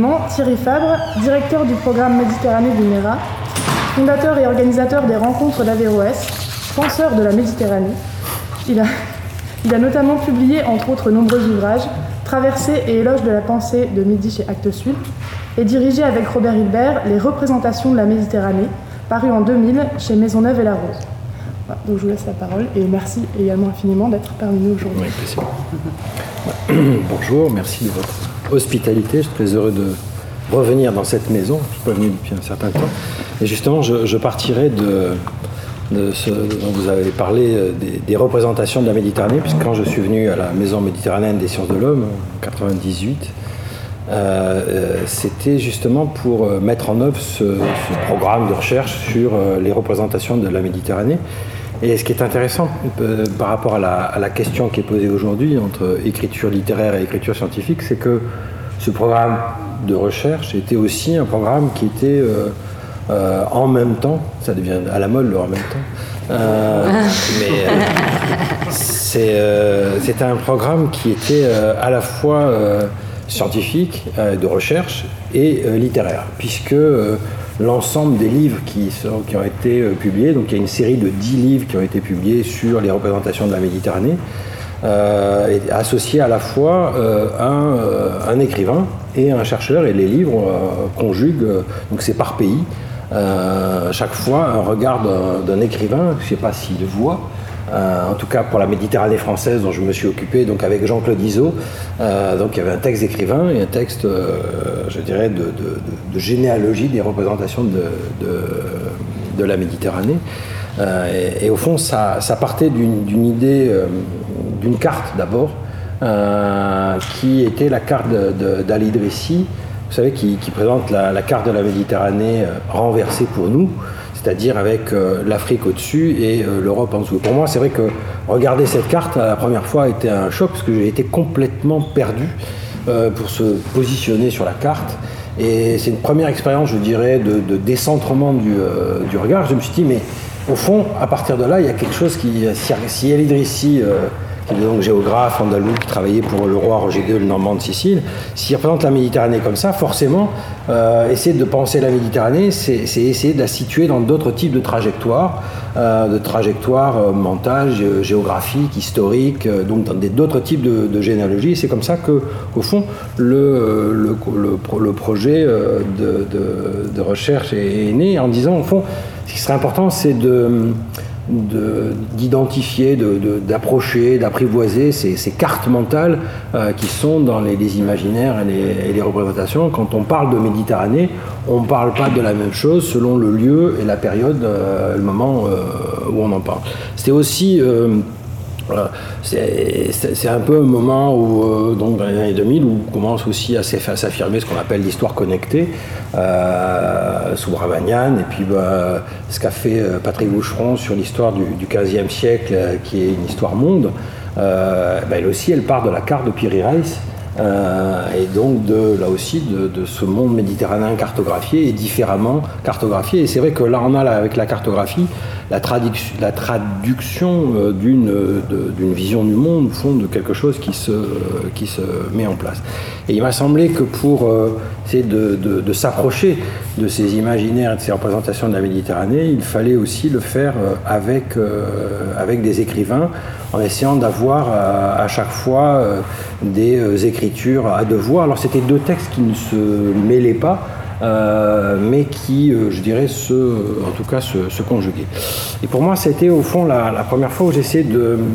finalement Thierry Fabre, directeur du programme Méditerranée du MERA, fondateur et organisateur des rencontres d'Averroès, penseur de la Méditerranée. Il a notamment publié, entre autres, nombreux ouvrages, Traversée et éloge de la pensée de Midi chez Actes Sud, et dirigé avec Robert Hilbert les représentations de la Méditerranée, paru en 2000 chez Maisonneuve et La Rose. Voilà, donc je vous laisse la parole et merci également infiniment d'être parmi nous aujourd'hui. Oui, plaisir. Bonjour, merci de votre hospitalité. Je suis très heureux de revenir dans cette maison. Je ne suis pas venu depuis un certain temps. Et justement, je partirai de ce dont vous avez parlé, des représentations de la Méditerranée, puisque quand je suis venu à la Maison méditerranéenne des sciences de l'homme en 1998, c'était justement pour mettre en œuvre ce programme de recherche sur les représentations de la Méditerranée. Et ce qui est intéressant par rapport à la question qui est posée aujourd'hui entre écriture littéraire et écriture scientifique, c'est que ce programme de recherche était aussi un programme qui était en même temps, ça devient à la mode le en même temps, c'était un programme qui était à la fois scientifique, de recherche et littéraire, puisque l'ensemble des livres qui ont été publiés, donc il y a une série de 10 livres qui ont été publiés sur les représentations de la Méditerranée, est associé à la fois un écrivain et un chercheur, et les livres conjuguent, donc c'est par pays, chaque fois un regard d'un écrivain, je ne sais pas s'il le voit, en tout cas pour la Méditerranée française dont je me suis occupé, donc avec Jean-Claude Izzo, donc il y avait un texte d'écrivain et un texte, je dirais, de généalogie des représentations de la Méditerranée. Et au fond, ça partait d'une idée, d'une carte d'abord, qui était la carte d'Ali Idrissi, vous savez, qui présente la carte de la Méditerranée renversée pour nous, c'est-à-dire avec l'Afrique au-dessus et l'Europe en dessous. Pour moi, c'est vrai que regarder cette carte, la première fois, a été un choc, parce que j'ai été complètement perdu pour se positionner sur la carte. Et c'est une première expérience, je dirais, de décentrement du regard. Je me suis dit, mais au fond, à partir de là, il y a quelque chose qui... Si Ali Idrissi, qui est donc géographe andalou, qui travaillait pour le roi Roger II, le Normand de Sicile, s'il représente la Méditerranée comme ça, forcément, essayer de penser la Méditerranée, c'est essayer de la situer dans d'autres types de trajectoires mentales, géographiques, historiques, donc dans d'autres types de généalogie. C'est comme ça que, au fond, le projet de recherche est né, en disant, au fond, ce qui serait important, c'est d'identifier, d'approcher, d'apprivoiser ces cartes mentales qui sont dans les imaginaires et les représentations. Quand on parle de Méditerranée, on ne parle pas de la même chose selon le lieu et la période, le moment où on en parle. C'était aussi... c'est un peu un moment où, donc dans les années 2000, où commence aussi à s'affirmer ce qu'on appelle l'histoire connectée, sous Bravagnan, et puis ce qu'a fait Patrick Boucheron sur l'histoire du XVe siècle, qui est une histoire monde. Elle aussi, elle part de la carte de Piri Reis, et donc là aussi de ce monde méditerranéen cartographié et différemment cartographié. Et c'est vrai que là on a avec la cartographie la traduction d'une vision du monde, au fond, de quelque chose qui se met en place. Et il m'a semblé que pour essayer de s'approcher de ces imaginaires et de ces représentations de la Méditerranée, il fallait aussi le faire avec des écrivains, en essayant d'avoir à chaque fois des écritures à deux voix. Alors c'était deux textes qui ne se mêlaient pas, mais qui, je dirais, en tout cas, se conjuguaient. Et pour moi, c'était au fond la première fois où j'essayais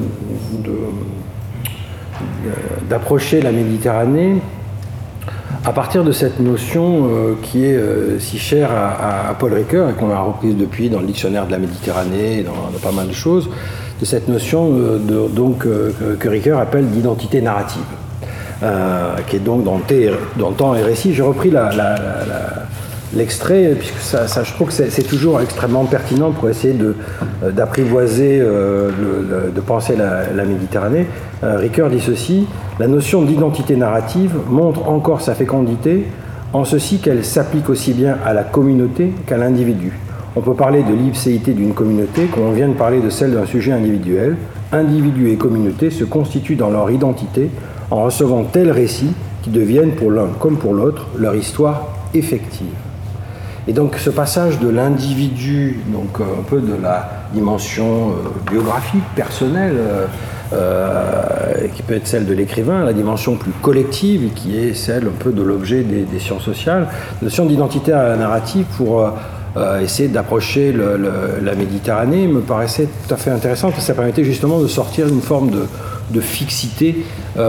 d'approcher la Méditerranée à partir de cette notion qui est si chère à Paul Ricoeur et qu'on a reprise depuis dans le dictionnaire de la Méditerranée et dans pas mal de choses, de cette notion que Ricoeur appelle d'identité narrative, qui est donc dans temps et récit. J'ai repris l'extrait, puisque ça, je trouve que c'est toujours extrêmement pertinent pour essayer d'apprivoiser, de penser la Méditerranée. Ricoeur dit ceci: la notion d'identité narrative montre encore sa fécondité en ceci qu'elle s'applique aussi bien à la communauté qu'à l'individu. On peut parler de l'ipséité d'une communauté comme on vient de parler de celle d'un sujet individuel. Individu et communauté se constituent dans leur identité en recevant tel récit qui deviennent pour l'un comme pour l'autre leur histoire effective. Et donc ce passage de l'individu, donc un peu de la dimension biographique, personnelle, qui peut être celle de l'écrivain, la dimension plus collective, qui est celle un peu de l'objet des sciences sociales, la notion d'identité narrative pour essayer d'approcher la Méditerranée me paraissait tout à fait intéressante, parce que ça permettait justement de sortir d'une forme de fixité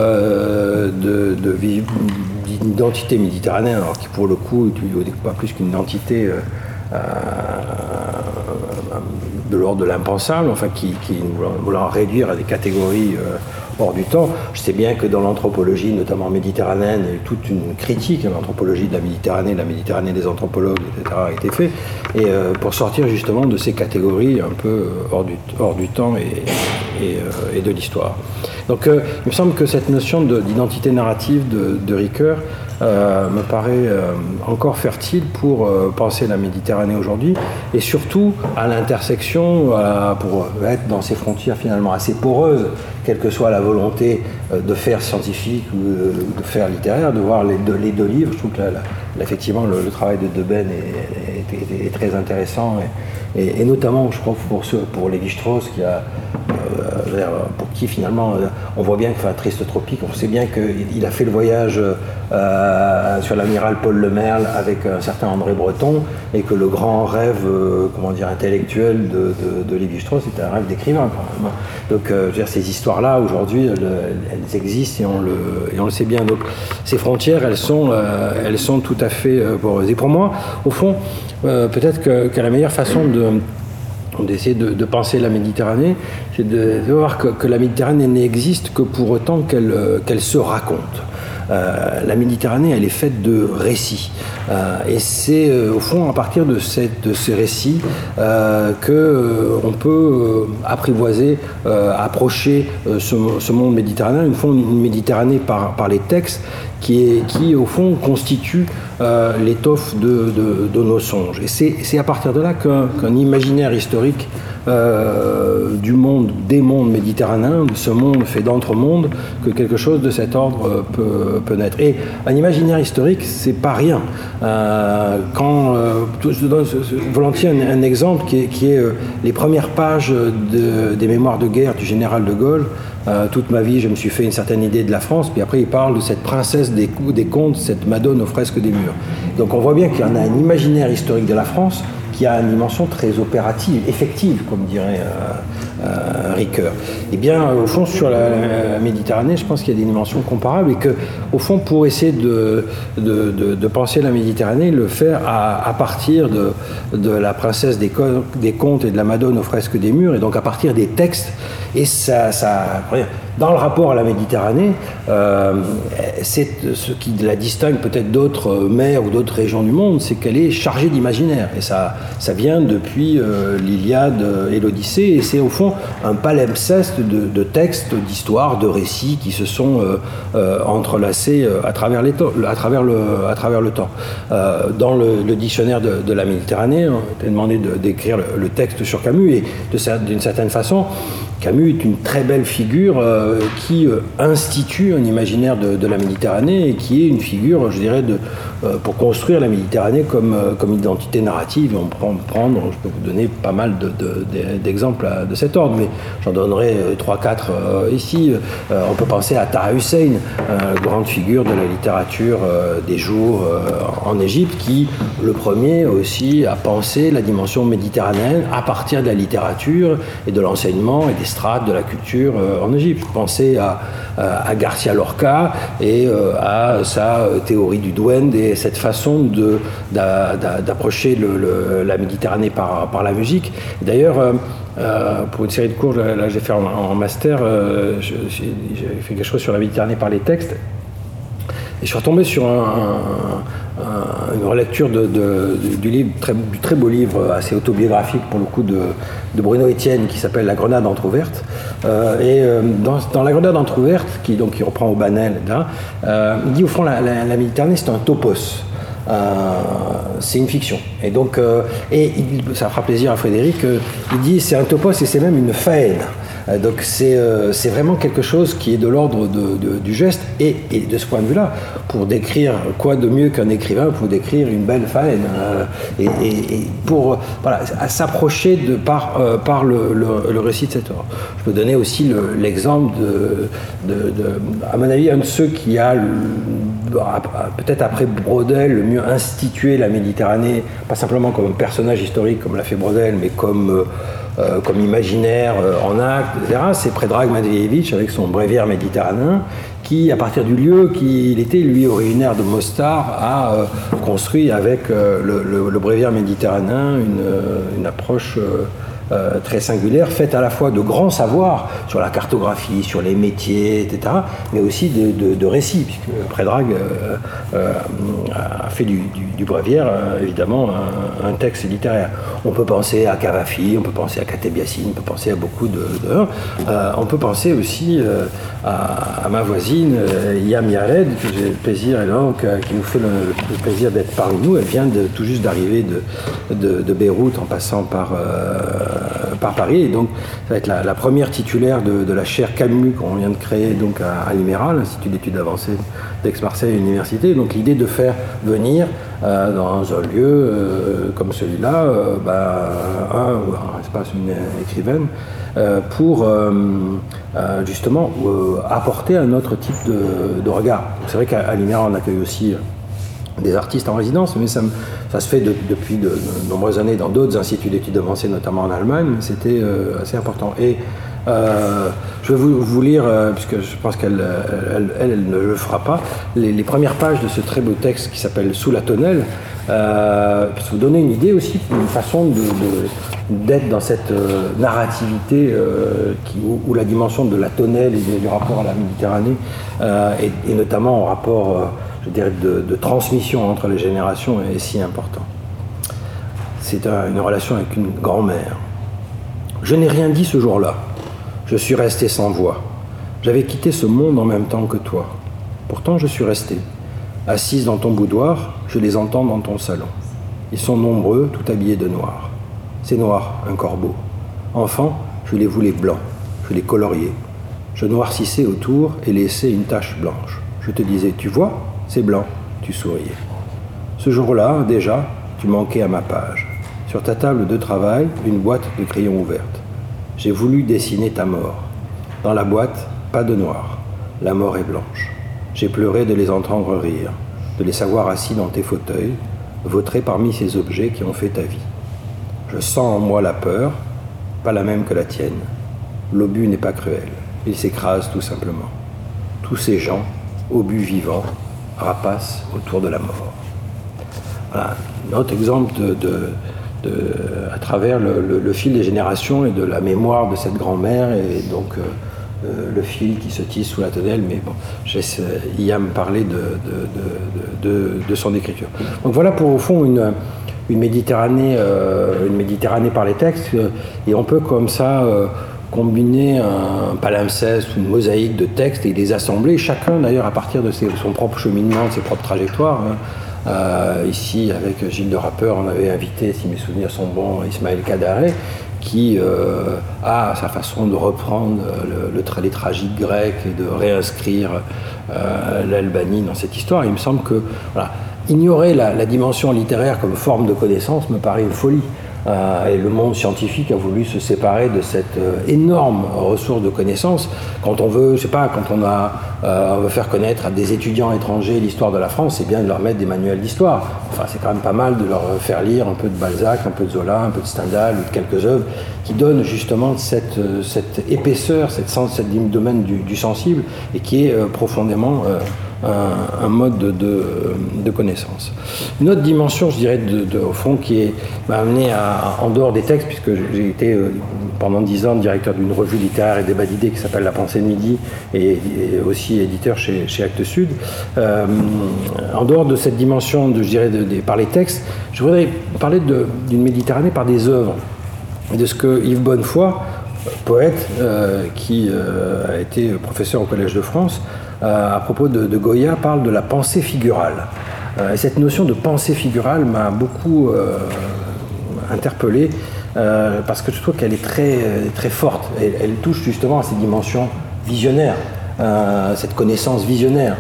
d'identité méditerranéenne, alors qui pour le coup n'est pas plus qu'une identité de l'ordre de l'impensable, enfin qui voulant réduire à des catégories hors du temps. Je sais bien que dans l'anthropologie, notamment méditerranéenne, il y a eu toute une critique à l'anthropologie de la Méditerranée des anthropologues, etc., a été fait, et pour sortir justement de ces catégories un peu hors du temps et de l'histoire. Donc il me semble que cette notion d'identité narrative de Ricoeur me paraît encore fertile pour penser la Méditerranée aujourd'hui, et surtout à l'intersection, pour être dans ces frontières finalement assez poreuses, quelle que soit la volonté de faire scientifique ou de faire littéraire, de voir les deux livres. Je trouve que effectivement le travail de Deben est très intéressant, et notamment je crois pour Lévi-Strauss, pour qui finalement on voit bien que Triste Tropique, on sait bien qu'il a fait le voyage sur l'amiral Paul Le Merle avec un certain André Breton, et que le grand rêve intellectuel de Lévi-Strauss était un rêve d'écrivain quand même. Donc je veux dire, ces histoires-là aujourd'hui elles existent, et on le sait bien. Donc ces frontières elles sont tout à fait poreuses. Et pour moi, au fond, peut-être que la meilleure façon d'essayer de penser la Méditerranée, c'est de voir que la Méditerranée n'existe que pour autant qu'elle se raconte. La Méditerranée, elle est faite de récits. Et c'est au fond à partir de ces récits qu'on peut apprivoiser, approcher ce monde méditerranéen, une Méditerranée par les textes qui au fond constitue l'étoffe de nos songes. Et c'est à partir de là qu'un imaginaire historique des mondes méditerranéens, de ce monde fait d'entre-mondes, que quelque chose de cet ordre peut naître. Et un imaginaire historique, c'est pas rien. Je donne volontiers un exemple qui est les premières pages des mémoires de guerre du général de Gaulle. Toute ma vie, je me suis fait une certaine idée de la France, puis après il parle de cette princesse des contes, cette Madone aux fresques des murs. Donc on voit bien qu'il y en a un imaginaire historique de la France qui a une dimension très opérative, effective, comme dirait Ricoeur. Eh bien, au fond, sur la Méditerranée, je pense qu'il y a des dimensions comparables, et que, au fond, pour essayer de penser la Méditerranée, le faire à partir de la princesse des contes et de la Madone aux fresques des murs, et donc à partir des textes, et dans le rapport à la Méditerranée, c'est ce qui la distingue peut-être d'autres mers ou d'autres régions du monde, c'est qu'elle est chargée d'imaginaire. Et ça vient depuis l'Iliade et l'Odyssée, et c'est au fond un palimpseste de textes, d'histoires, de récits qui se sont entrelacés à travers le temps. Dans le dictionnaire de la Méditerranée, on t'a demandé d'écrire le texte sur Camus, et d'une certaine façon, Camus est une très belle figure qui institue un imaginaire de la Méditerranée, et qui est une figure, je dirais, pour construire la Méditerranée comme identité narrative. On peut je peux vous donner pas mal d'exemples de cet ordre, mais j'en donnerai 3-4 ici. On peut penser à Taha Hussein, grande figure de la littérature des jours en Égypte, qui, le premier aussi, a pensé la dimension méditerranéenne à partir de la littérature et de l'enseignement et des strates de la culture en Égypte. Je pensais à Garcia Lorca et à sa théorie du duende, et cette façon d'approcher la Méditerranée par la musique. D'ailleurs, pour une série de cours, là j'ai fait en master, j'ai fait quelque chose sur la Méditerranée par les textes, et je suis retombé sur une relecture du livre, du très beau livre, assez autobiographique pour le coup, de Bruno Etienne, qui s'appelle La Grenade entrouverte. Dans La Grenade entrouverte, qui reprend Aubanel, il dit au fond la Méditerranée c'est un topos. C'est une fiction. Et donc, ça fera plaisir à Frédéric, il dit c'est un topos et c'est même une faine. Donc c'est vraiment quelque chose qui est de l'ordre du geste. Et de ce point de vue-là, pour décrire quoi de mieux qu'un écrivain pour décrire une belle faine et pour s'approcher par le récit de cette œuvre. Je peux donner aussi l'exemple à mon avis, un de ceux qui a peut-être après Braudel le mieux institué la Méditerranée, pas simplement comme un personnage historique comme l'a fait Braudel, mais comme imaginaire en acte, etc. C'est Predrag Matvejević avec son bréviaire méditerranéen qui, à partir du lieu qu'il était, lui, originaire de Mostar, a construit avec le bréviaire méditerranéen une approche très singulière, faite à la fois de grands savoirs sur la cartographie, sur les métiers, etc., mais aussi de récits, puisque Predrag a fait du bréviaire, évidemment, un texte littéraire. On peut penser à Cavafi, on peut penser à Kateb-Yassine, on peut penser à beaucoup on peut penser aussi à ma voisine, Yam Yared, que j'ai le plaisir, et donc, qui nous fait le plaisir d'être parmi nous. Elle vient tout juste d'arriver de Beyrouth en passant par Paris, et donc ça va être la première titulaire de la chaire Camus qu'on vient de créer donc à l'IMERA, l'Institut d'études avancées d'Aix-Marseille Université. Donc l'idée de faire venir dans un lieu comme celui-là une écrivaine pour justement apporter un autre type de regard. C'est vrai qu'à l'IMERA on accueille aussi des artistes en résidence, mais ça se fait depuis de nombreuses années dans d'autres instituts d'études avancées, notamment en Allemagne, mais c'était assez important. Et je vais vous lire, puisque je pense qu'elle ne le fera pas, les premières pages de ce très beau texte qui s'appelle « Sous la tonnelle », pour vous donner une idée aussi, une façon d'être dans cette narrativité où la dimension de la tonnelle et du rapport à la Méditerranée, et notamment au rapport je dirais, de transmission entre les générations est si important. C'est une relation avec une grand-mère. Je n'ai rien dit ce jour-là. Je suis resté sans voix. J'avais quitté ce monde en même temps que toi. Pourtant, je suis resté. Assise dans ton boudoir, je les entends dans ton salon. Ils sont nombreux, tout habillés de noir. C'est noir, un corbeau. Enfant, je les voulais blancs. Je les coloriais. Je noircissais autour et laissais une tache blanche. Je te disais, tu vois ? C'est blanc, tu souriais. Ce jour-là, déjà, tu manquais à ma page. Sur ta table de travail, une boîte de crayons ouverte. J'ai voulu dessiner ta mort. Dans la boîte, pas de noir. La mort est blanche. J'ai pleuré de les entendre rire, de les savoir assis dans tes fauteuils, vautrés parmi ces objets qui ont fait ta vie. Je sens en moi la peur, pas la même que la tienne. L'obus n'est pas cruel. Il s'écrase tout simplement. Tous ces gens, obus vivants, rapace autour de la mort. Voilà, un autre exemple à travers le fil des générations et de la mémoire de cette grand-mère et donc le fil qui se tisse sous la tonnelle, mais bon, je laisse Yam parler de son écriture. Donc voilà pour au fond une Méditerranée par les textes, et on peut comme ça combiner un palimpseste ou une mosaïque de textes et les assembler, chacun d'ailleurs à partir de son propre cheminement, de ses propres trajectoires. Ici, avec Gilles de Rappeur, on avait invité, si mes souvenirs sont bons, Ismaël Kadare, qui a sa façon de reprendre les tragiques grecs et de réinscrire l'Albanie dans cette histoire. Il me semble que ignorer la dimension littéraire comme forme de connaissance me paraît une folie. Et le monde scientifique a voulu se séparer de cette énorme ressource de connaissances. Quand on veut, je sais pas, quand on veut faire connaître à des étudiants étrangers l'histoire de la France, c'est bien de leur mettre des manuels d'histoire. Enfin, c'est quand même pas mal de leur faire lire un peu de Balzac, un peu de Zola, un peu de Stendhal ou de quelques œuvres qui donnent justement cette épaisseur, cette domaine du sensible et qui est profondément un mode de connaissance. Une autre dimension, je dirais, au fond, qui m'a amené en dehors des textes, puisque j'ai été pendant 10 ans directeur d'une revue littéraire et débat d'idées qui s'appelle La Pensée de Midi, et aussi éditeur chez Actes Sud. En dehors de cette dimension, je dirais, par les textes, je voudrais parler d'une Méditerranée par des œuvres, et de ce que Yves Bonnefoy, poète, qui a été professeur au Collège de France, à propos de Goya, parle de la pensée figurale. Et cette notion de pensée figurale m'a beaucoup interpellé parce que je trouve qu'elle est très forte. Elle touche justement à ces dimensions visionnaires. Cette connaissance visionnaire,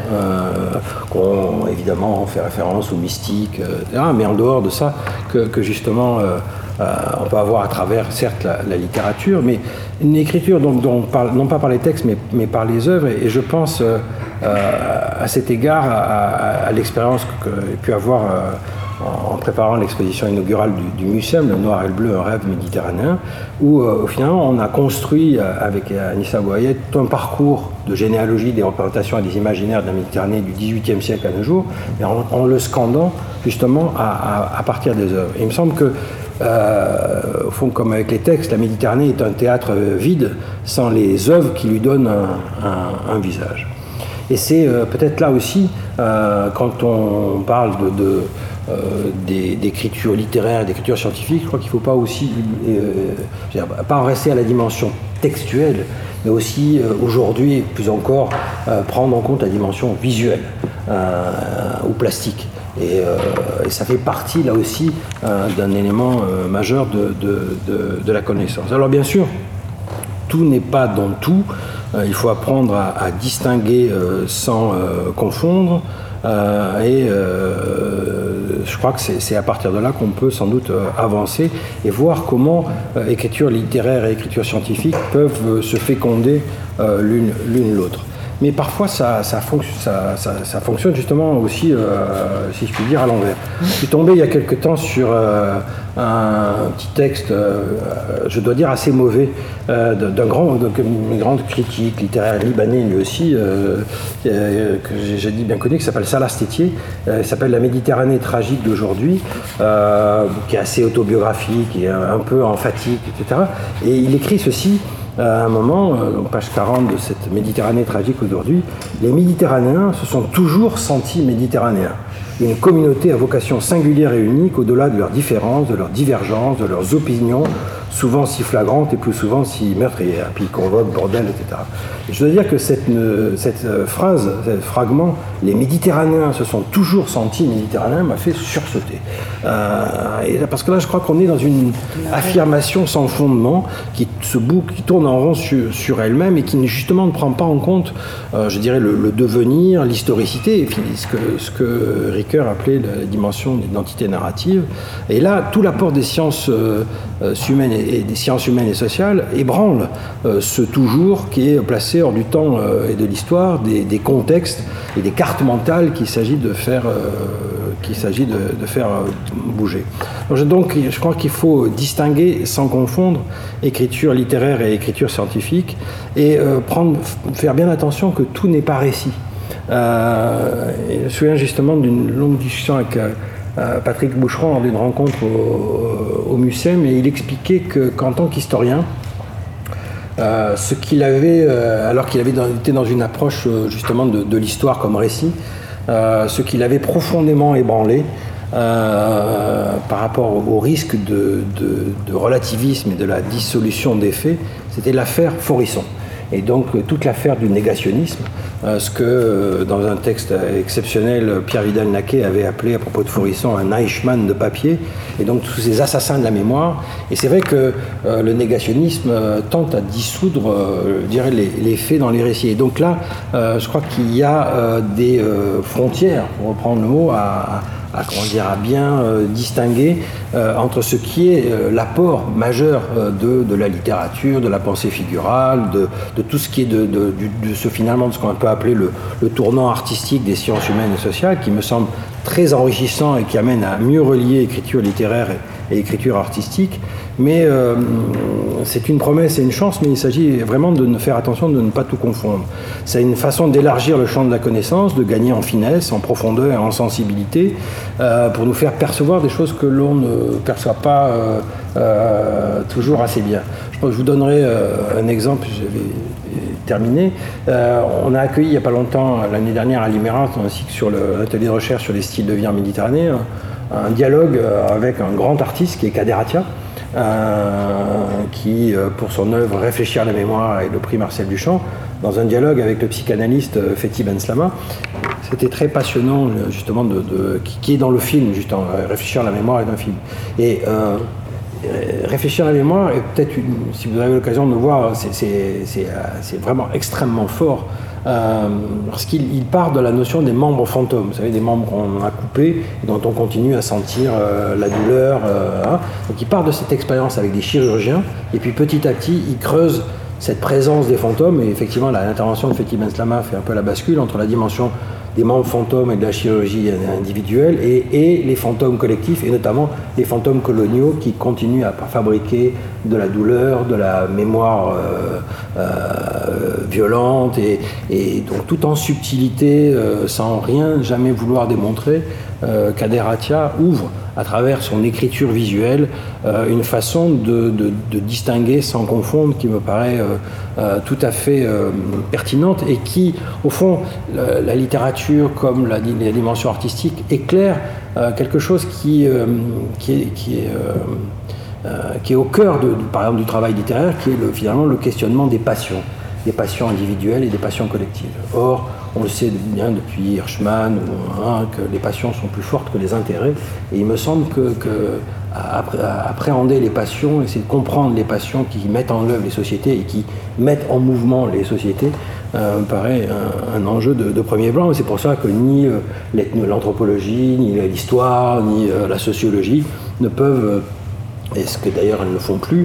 qu'on évidemment fait référence aux mystiques, etc., mais en dehors de ça, que justement on peut avoir à travers, certes, la littérature, mais une écriture dont on parle, non pas par les textes, mais par les œuvres, et je pense à cet égard à l'expérience que j'ai pu avoir en préparant l'exposition inaugurale du MUSEM, Le Noir et le Bleu, un rêve méditerranéen, où au final on a construit avec Anissa Boayet tout un parcours de généalogie des représentations et des imaginaires de la Méditerranée du XVIIIe siècle à nos jours, et en le scandant justement à partir des œuvres. Et il me semble que au fond, comme avec les textes, la Méditerranée est un théâtre vide sans les œuvres qui lui donnent un visage. Et c'est peut-être là aussi, quand on parle d'écriture littéraire, d'écriture scientifique, je crois qu'il ne faut pas aussi, pas en rester à la dimension textuelle, mais aussi aujourd'hui, plus encore, prendre en compte la dimension visuelle ou plastique. Et ça fait partie, là aussi, d'un élément majeur de la connaissance. Alors bien sûr, tout n'est pas dans tout. Il faut apprendre à distinguer sans confondre. Et je crois que c'est à partir de là qu'on peut sans doute avancer et voir comment écriture littéraire et écriture scientifique peuvent se féconder l'une l'autre. Mais parfois, ça fonctionne justement aussi, si je puis dire, à l'envers. Je suis tombé il y a quelque temps sur un petit texte, je dois dire assez mauvais, d'une grande critique littéraire libanais, lui aussi, que j'ai dit bien connu, qui s'appelle Salah Stétier. Il s'appelle La Méditerranée tragique d'aujourd'hui, qui est assez autobiographique, et un peu emphatique, etc. Et il écrit ceci. À un moment, page 40 de cette Méditerranée tragique aujourd'hui, les Méditerranéens se sont toujours sentis méditerranéens. Une communauté à vocation singulière et unique au-delà de leurs différences, de leurs divergences, de leurs opinions, souvent si flagrantes et plus souvent si meurtrières, puis convoque, bordel, etc. Et je dois dire que cette phrase, ce fragment, les Méditerranéens se sont toujours sentis méditerranéens, m'a fait sursauter. Parce que là, je crois qu'on est dans une affirmation sans fondement qui tourne en rond sur elle-même et qui justement ne prend pas en compte, je dirais, le devenir, l'historicité, et puis ce que Ricoeur appelait la dimension d'identité narrative. Et là, tout l'apport des sciences humaines et des sciences humaines et sociales ébranle ce toujours qui est placé hors du temps et de l'histoire, des contextes et des cartes mentales qu'il s'agit de faire bouger. Donc je crois qu'il faut distinguer sans confondre écriture littéraire et écriture scientifique et faire bien attention que tout n'est pas récit. Je me souviens justement d'une longue discussion avec Patrick Boucheron lors d'une rencontre au MUSEM, et il expliquait qu'en tant qu'historien, ce qu'il avait, alors qu'il avait été dans une approche justement de l'histoire comme récit, ce qu'il avait profondément ébranlé par rapport au risque de relativisme et de la dissolution des faits, c'était l'affaire Forisson. Et donc toute l'affaire du négationnisme, ce que dans un texte exceptionnel Pierre Vidal-Naquet avait appelé à propos de Forisson un Eichmann de papier, et donc tous ces assassins de la mémoire. Et c'est vrai que le négationnisme tente à dissoudre je dirais, les faits dans les récits. Et donc là, je crois qu'il y a des frontières, pour reprendre le mot, à bien distinguer entre ce qui est l'apport majeur de la littérature, de la pensée figurale, de tout ce qui est finalement de ce qu'on peut appeler le tournant artistique des sciences humaines et sociales, qui me semble très enrichissant et qui amène à mieux relier écriture littéraire et écriture artistique. Mais c'est une promesse et une chance, mais il s'agit vraiment de faire attention de ne pas tout confondre. C'est une façon d'élargir le champ de la connaissance, de gagner en finesse, en profondeur et en sensibilité, pour nous faire percevoir des choses que l'on ne perçoit pas toujours assez bien. Je vous donnerai un exemple, je vais terminer. On a accueilli il n'y a pas longtemps, l'année dernière à Liméras, ainsi que sur l'atelier de recherche sur les styles de vie en Méditerranée, un dialogue avec un grand artiste qui est Kader Attia, qui, pour son œuvre Réfléchir à la mémoire et le prix Marcel Duchamp, dans un dialogue avec le psychanalyste Fethi Benslama. C'était très passionnant, justement, qui est dans le film, justement, Réfléchir à la mémoire est un film. Et réfléchir à la mémoire, et peut-être si vous avez l'occasion de le voir, c'est vraiment extrêmement fort. Parce qu'il part de la notion des membres fantômes, vous savez, des membres qu'on a coupés et dont on continue à sentir la douleur. Donc il part de cette expérience avec des chirurgiens, et puis petit à petit, il creuse cette présence des fantômes, et effectivement, l'intervention de Fethi Benslama fait un peu la bascule entre la dimension des membres fantômes et de la chirurgie individuelle et les fantômes collectifs, et notamment les fantômes coloniaux qui continuent à fabriquer de la douleur, de la mémoire violente, et donc tout en subtilité, sans rien jamais vouloir démontrer. Kader Attia ouvre à travers son écriture visuelle une façon de distinguer sans confondre qui me paraît tout à fait pertinente, et qui, au fond, la littérature comme la dimension artistique éclaire quelque chose qui est au cœur, par exemple, du travail littéraire, qui est finalement le questionnement des passions individuelles et des passions collectives. Or, on le sait bien depuis Hirschman, que les passions sont plus fortes que les intérêts, et il me semble que appréhender les passions, essayer de comprendre les passions qui mettent en œuvre les sociétés et qui mettent en mouvement les sociétés, me paraît un enjeu de premier plan. C'est pour ça que ni l'anthropologie, ni l'histoire, ni la sociologie ne peuvent, et ce que d'ailleurs elles ne font plus,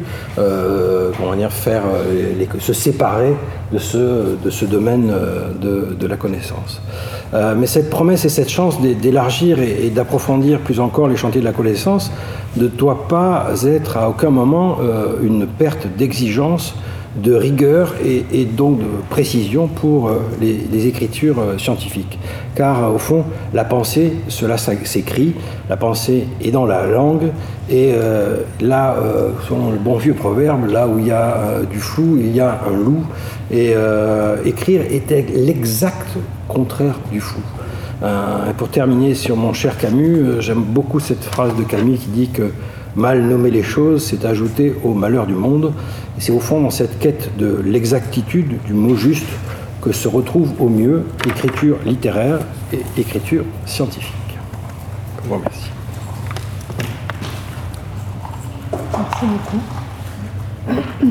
se séparer de ce domaine de la connaissance. Mais cette promesse et cette chance d'élargir et d'approfondir plus encore les chantiers de la connaissance ne doit pas être à aucun moment une perte d'exigence, de rigueur et donc de précision pour les écritures scientifiques. Car au fond, la pensée, cela s'écrit, la pensée est dans la langue, et là, selon le bon vieux proverbe, là où il y a du flou, il y a un loup, et écrire était l'exact contraire du flou. Et pour terminer sur mon cher Camus, j'aime beaucoup cette phrase de Camus qui dit que mal nommer les choses, c'est ajouter au malheur du monde. Et c'est au fond dans cette quête de l'exactitude, du mot juste, que se retrouve au mieux écriture littéraire et écriture scientifique. Je vous remercie. Merci beaucoup.